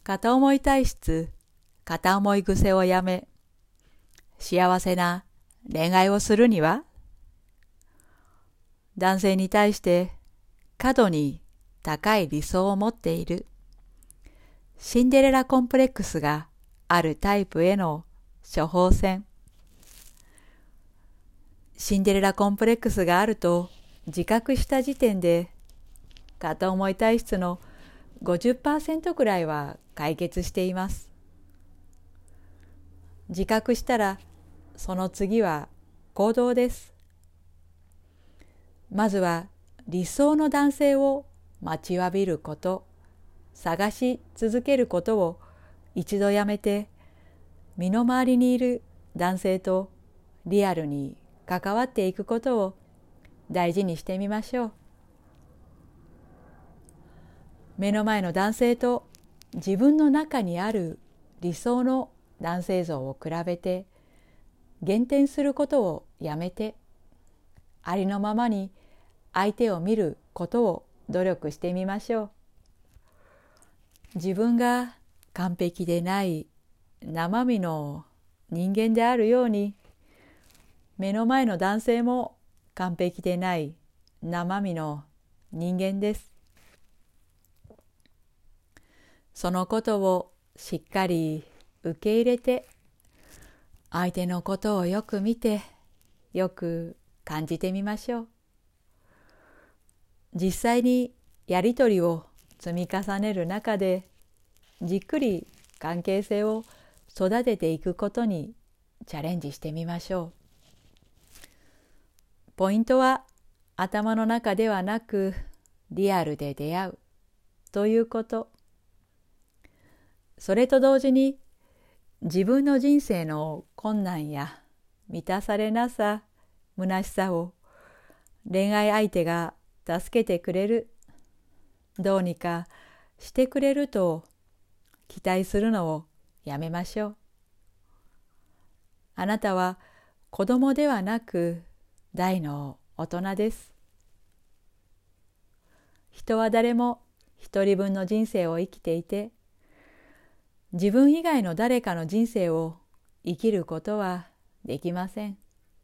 片思い体質、片思い癖をやめ、幸せな恋愛をするには、男性に対して過度に高い理想を持っている、シンデレラコンプレックスがあるタイプへの処方箋。シンデレラコンプレックスがあると自覚した時点で、片思い体質の 50% くらいは解決しています。自覚したら、その次は行動です。まずは理想の男性を待ちわびること、探し続けることを一度やめて、身の回りにいる男性とリアルに関わっていくことを大事にしてみましょう。目の前の男性と自分の中にある理想の男性像を比べて減点することをやめて、ありのままに相手を見ることを努力してみましょう。自分が完璧でない生身の人間であるように、目の前の男性も完璧でない生身の人間です。そのことをしっかり受け入れて、相手のことをよく見て、よく感じてみましょう。実際にやりとりを積み重ねる中で、じっくり関係性を育てていくことにチャレンジしてみましょう。ポイントは頭の中ではなくリアルで出会うということ。それと同時に自分の人生の困難や満たされなさ、虚しさを恋愛相手が助けてくれる、どうにかしてくれると期待するのをやめましょう。あなたは子供ではなく大の大人です。人は誰も一人分の人生を生きていて、自分以外の誰かの人生を生きることはできません。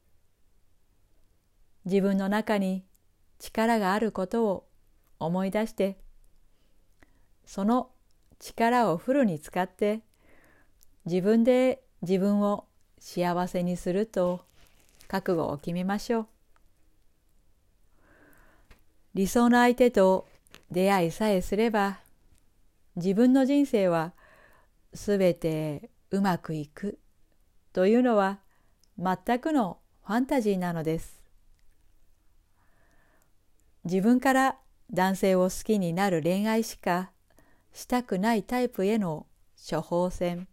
自分の中に力があることを思い出して、その力をフルに使って自分で自分を幸せにすると覚悟を決めましょう。理想の相手と出会いさえすれば、自分の人生はすべてうまくいくというのは全くのファンタジーなのです。自分から男性を好きになる恋愛しかしたくないタイプへの処方箋。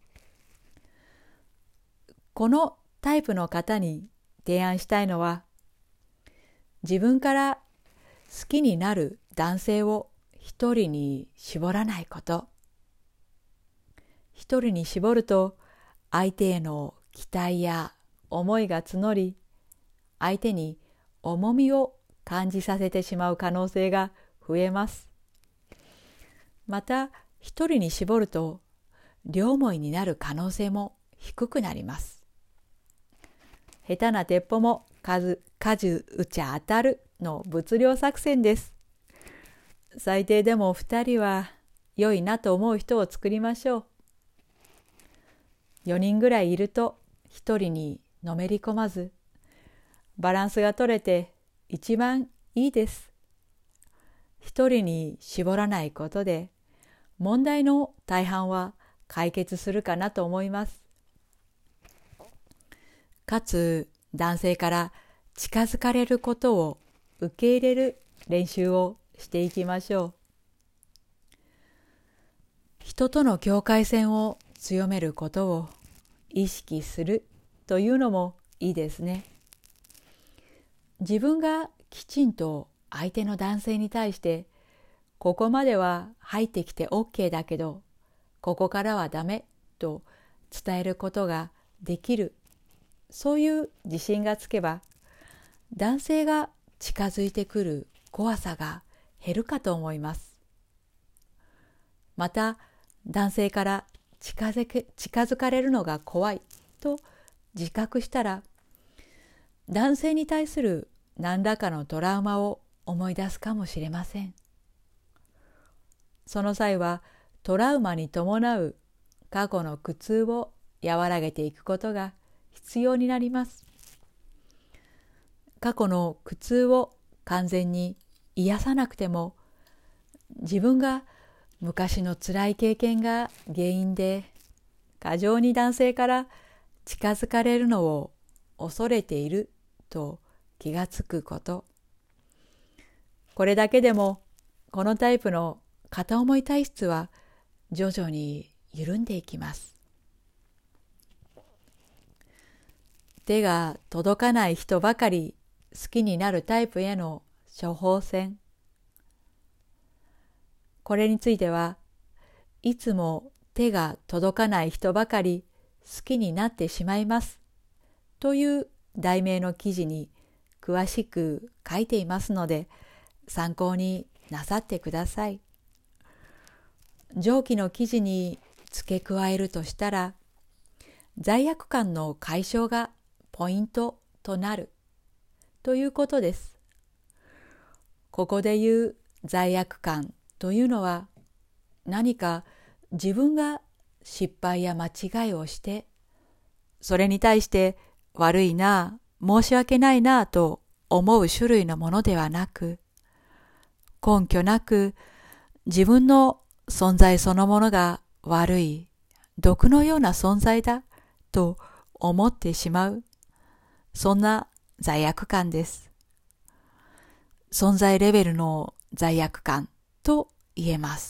このタイプの方に提案したいのは、自分から好きになる男性を一人に絞らないこと。一人に絞ると相手への期待や思いが募り、相手に重みを感じさせてしまう可能性が増えます。また一人に絞ると両思いになる可能性も低くなります。下手な鉄砲も数打ちゃ当たるの物量作戦です。最低でも2人は良いなと思う人を作りましょう。4人ぐらいいると1人にのめり込まず、バランスが取れて一番いいです。1人に絞らないことで問題の大半は解決するかなと思います。かつ男性から近づかれることを受け入れる練習をしていきましょう。人との境界線を強めることを意識するというのもいいですね。自分がきちんと相手の男性に対してここまでは入ってきて OK だけどここからはダメと伝えることができる、そういう自信がつけば男性が近づいてくる怖さが減るかと思います。また男性から近づかれるのが怖いと自覚したら、男性に対する何らかのトラウマを思い出すかもしれません。その際はトラウマに伴う過去の苦痛を和らげていくことが必要になります。過去の苦痛を完全に癒さなくても、自分が昔の辛い経験が原因で過剰に男性から近づかれるのを恐れていると気がつくこと。これだけでもこのタイプの片思い体質は徐々に緩んでいきます。手が届かない人ばかり好きになるタイプへの処方箋。これについては、いつも手が届かない人ばかり好きになってしまいますという題名の記事に詳しく書いていますので、参考になさってください。上記の記事に付け加えるとしたら、罪悪感の解消がポイントとなるということです。ここで言う罪悪感というのは、何か自分が失敗や間違いをして、それに対して悪いな、申し訳ないなと思う種類のものではなく、根拠なく自分の存在そのものが悪い、毒のような存在だと思ってしまう、そんな罪悪感です。存在レベルの罪悪感と言えます。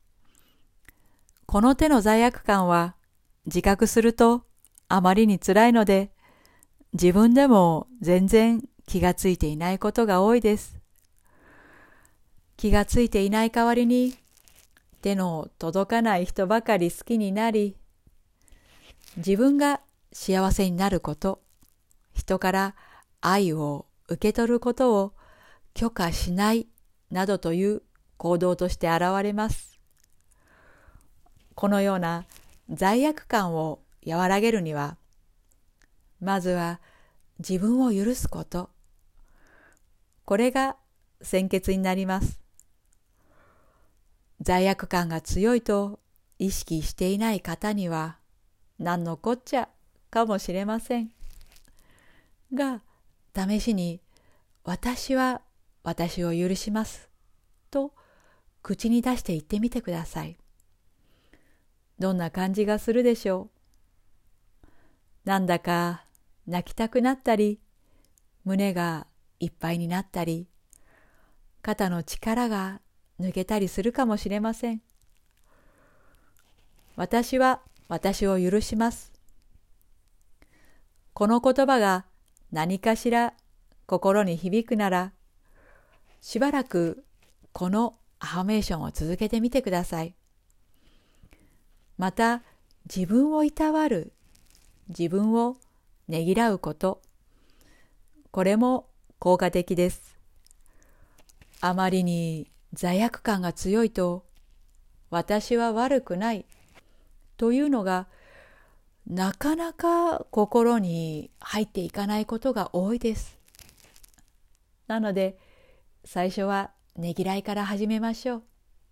この手の罪悪感は自覚するとあまりに辛いので、自分でも全然気がついていないことが多いです。気がついていない代わりに、手の届かない人ばかり好きになり、自分が幸せになること、人から愛を受け取ることを許可しないなどという行動として現れます。このような罪悪感を和らげるには、まずは自分を許すこと。これが先決になります。罪悪感が強いと意識していない方には、何のこっちゃかもしれません。が、試しに私は私を許しますと口に出して言ってみてください。どんな感じがするでしょう。なんだか泣きたくなったり、胸がいっぱいになったり、肩の力が抜けたりするかもしれません。私は私を許します。この言葉が何かしら心に響くなら、しばらくこのアファメーションを続けてみてください。また、自分をいたわる、自分をねぎらうこと、これも効果的です。あまりに罪悪感が強いと、私は悪くないというのがなかなか心に入っていかないことが多いです。なので、最初はねぎらいから始めましょう。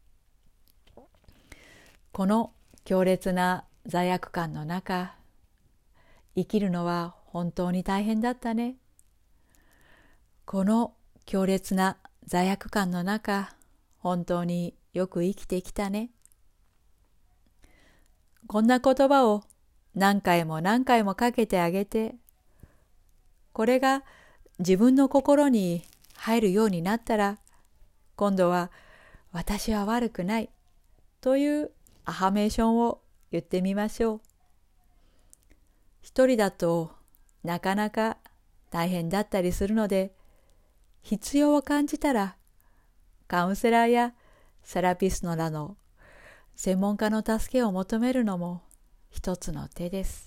この強烈な罪悪感の中、生きるのは本当に大変だったね。この強烈な罪悪感の中、本当によく生きてきたね。こんな言葉を何回も何回もかけてあげて、これが自分の心に入るようになったら、今度は私は悪くないというアファメーションを言ってみましょう。一人だとなかなか大変だったりするので、必要を感じたらカウンセラーやセラピストなどの専門家の助けを求めるのも一つの手です。